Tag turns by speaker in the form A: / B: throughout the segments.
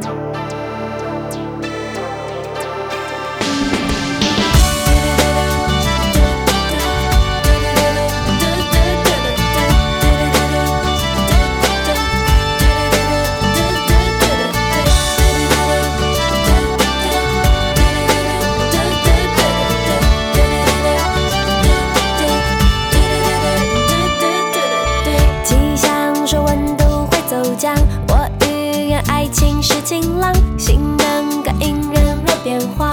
A: 我预言爱情是晴朗，性能感应人若变化，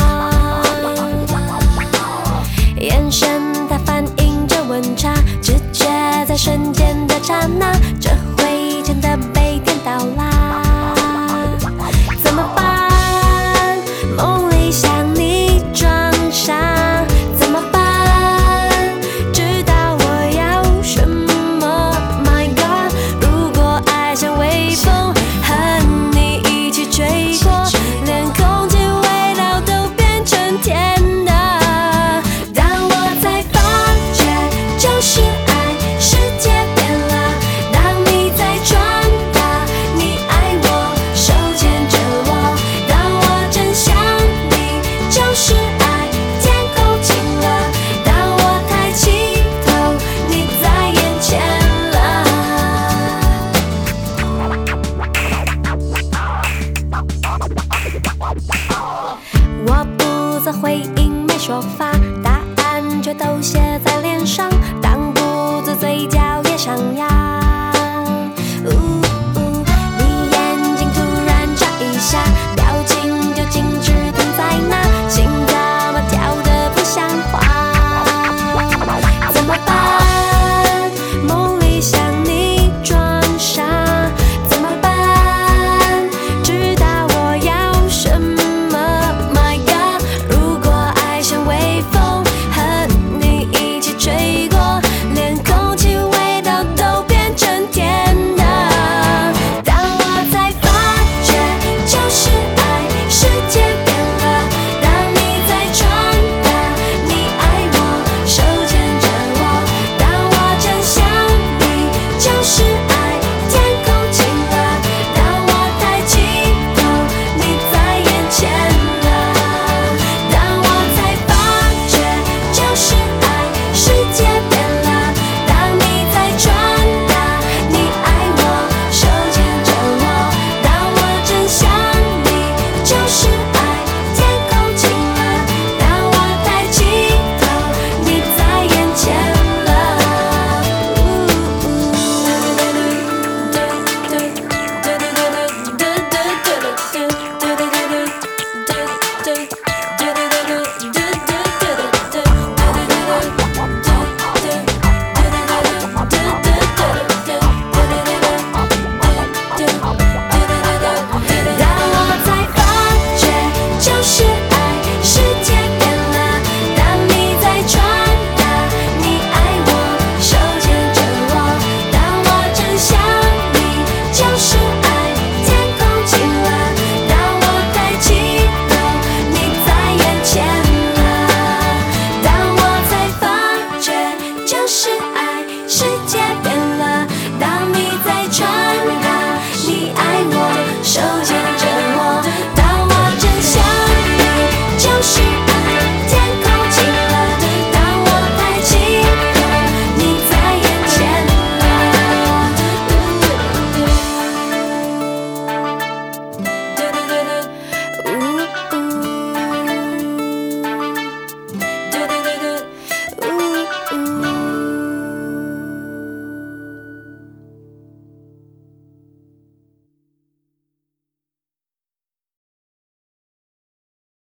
A: 眼神它反映着温差，直觉在瞬间的刹那，这回真的被电到啦，怎么办？梦里想你装傻，怎么办？知道我要什么 ？My God， 如果爱像微风，和你一起吹过，连空气味道都变成甜的。当我才发觉，就是爱，世界变了。当你在传达你爱我，手牵着我。当我真想你，就是爱，天空晴了。当我抬起头，你在眼前了。我不做回应，没说法，答案却都写在脸上，挡不住嘴角也上扬。